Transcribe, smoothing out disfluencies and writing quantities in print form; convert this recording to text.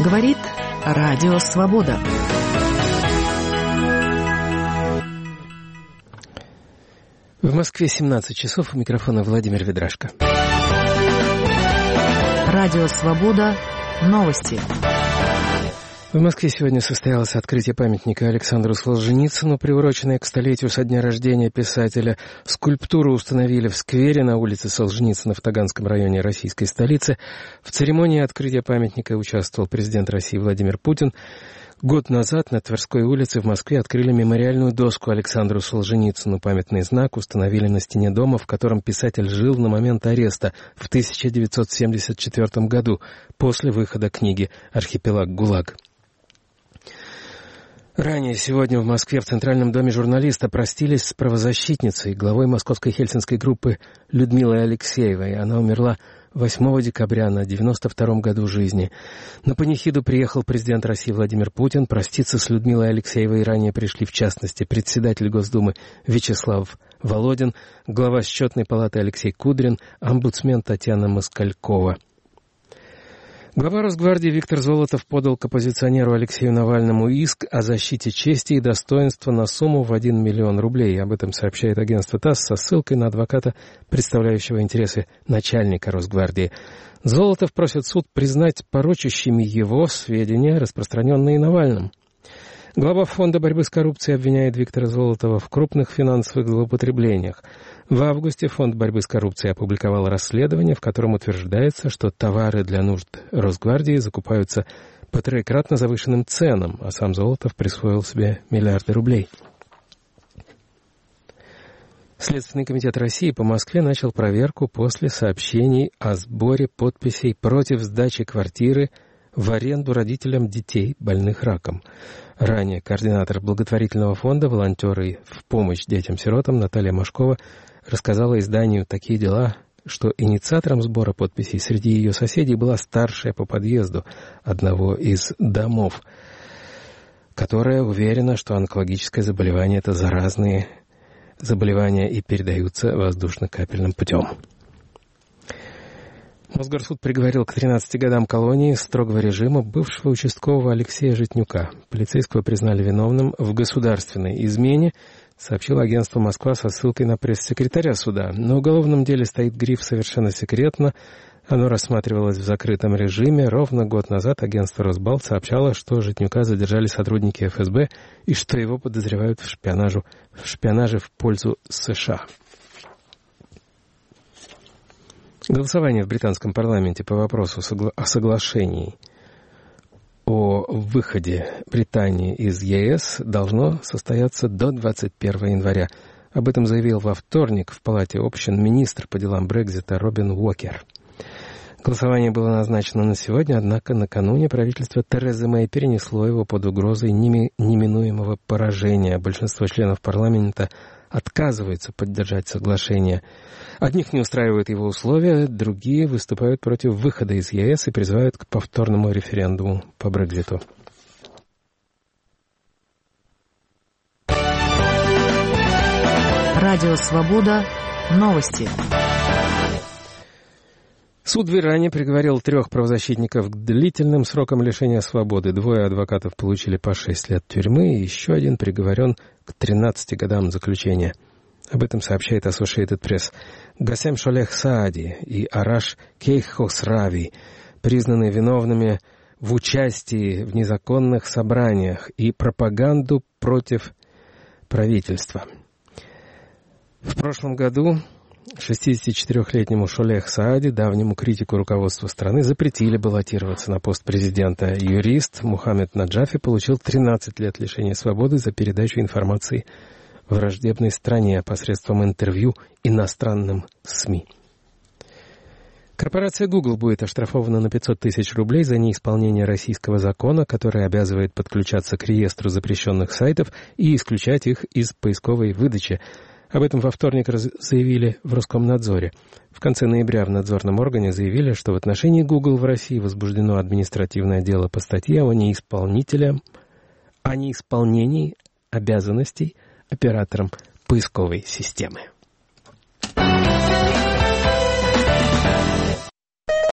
Говорит Радио Свобода. В Москве 17 часов. У микрофона Владимир Ведрашко. Радио Свобода. Новости. В Москве сегодня состоялось открытие памятника Александру Солженицыну, приуроченное к столетию со дня рождения писателя. Скульптуру установили в сквере на улице Солженицына в Таганском районе российской столицы. В церемонии открытия памятника участвовал президент России Владимир Путин. Год назад на Тверской улице в Москве открыли мемориальную доску Александру Солженицыну. Памятный знак установили на стене дома, в котором писатель жил на момент ареста в 1974 году, после выхода книги «Архипелаг ГУЛАГ». Ранее сегодня в Москве в Центральном доме журналиста простились с правозащитницей, главой московской хельсинской группы Людмилой Алексеевой. Она умерла 8 декабря на 92-м году жизни. На панихиду приехал президент России Владимир Путин. Проститься с Людмилой Алексеевой ранее пришли, в частности, председатель Госдумы Вячеслав Володин, глава Счетной палаты Алексей Кудрин, омбудсмен Татьяна Москалькова. Глава Росгвардии Виктор Золотов подал к оппозиционеру Алексею Навальному иск о защите чести и достоинства на сумму в 1 миллион рублей. Об этом сообщает агентство ТАСС со ссылкой на адвоката, представляющего интересы начальника Росгвардии. Золотов просит суд признать порочащими его сведения, распространенные Навальным. Глава Фонда борьбы с коррупцией обвиняет Виктора Золотова в крупных финансовых злоупотреблениях. В августе Фонд борьбы с коррупцией опубликовал расследование, в котором утверждается, что товары для нужд Росгвардии закупаются по троекратно завышенным ценам, а сам Золотов присвоил себе миллиарды рублей. Следственный комитет России по Москве начал проверку после сообщений о сборе подписей против сдачи квартиры в аренду родителям детей, больных раком. Ранее координатор благотворительного фонда «Волонтеры в помощь детям-сиротам» Наталья Машкова рассказала изданию «Такие дела», что инициатором сбора подписей среди ее соседей была старшая по подъезду одного из домов, которая уверена, что онкологическое заболевание – это заразные заболевания и передаются воздушно-капельным путем. Мосгорсуд приговорил к 13 годам колонии строгого режима бывшего участкового Алексея Житнюка. Полицейского признали виновным в государственной измене, сообщило агентство «Москва» со ссылкой на пресс-секретаря суда. На уголовном деле стоит гриф «Совершенно секретно». Оно рассматривалось в закрытом режиме. Ровно год назад агентство «Росбалт» сообщало, что Житнюка задержали сотрудники ФСБ и что его подозревают в шпионаже в пользу США. Голосование в британском парламенте по вопросу о соглашении о выходе Британии из ЕС должно состояться до 21 января. Об этом заявил во вторник в Палате общин министр по делам Брексита Робин Уокер. Голосование было назначено на сегодня, однако накануне правительство Терезы Мэй перенесло его под угрозой неминуемого поражения. Большинство членов парламента отказываются поддержать соглашение. Одних не устраивают его условия, другие выступают против выхода из ЕС и призывают к повторному референдуму по Брекситу. Радио Свобода. Новости. Суд в Иране приговорил 3 правозащитников к длительным срокам лишения свободы. 2 адвокатов получили по 6 лет тюрьмы, и еще один приговорен к 13 годам заключения. Об этом сообщает Associated Press. Гасем Шолех Саади и Араш Кейхосрави признаны виновными в участии в незаконных собраниях и пропаганду против правительства. В прошлом году 64-летнему Шолех Саади, давнему критику руководства страны, запретили баллотироваться на пост президента. Юрист Мухаммед Наджафи получил 13 лет лишения свободы за передачу информации враждебной стране посредством интервью иностранным СМИ. Корпорация Google будет оштрафована на 500 тысяч рублей за неисполнение российского закона, который обязывает подключаться к реестру запрещенных сайтов и исключать их из поисковой выдачи. Об этом во вторник заявили в Роскомнадзоре. В конце ноября в надзорном органе заявили, что в отношении Google в России возбуждено административное дело по статье о неисполнении обязанностей оператором поисковой системы.